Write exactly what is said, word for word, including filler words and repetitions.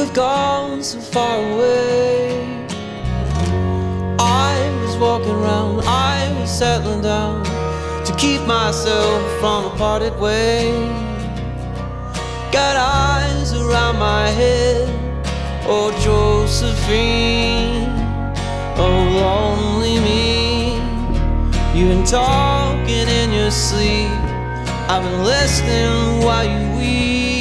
have gone so far away. I was walking around, I was settling down to keep myself from a parted way. Got eyes around my head, oh Josephine, oh lonely me. You've been talking in your sleep, I've been listening while you weep.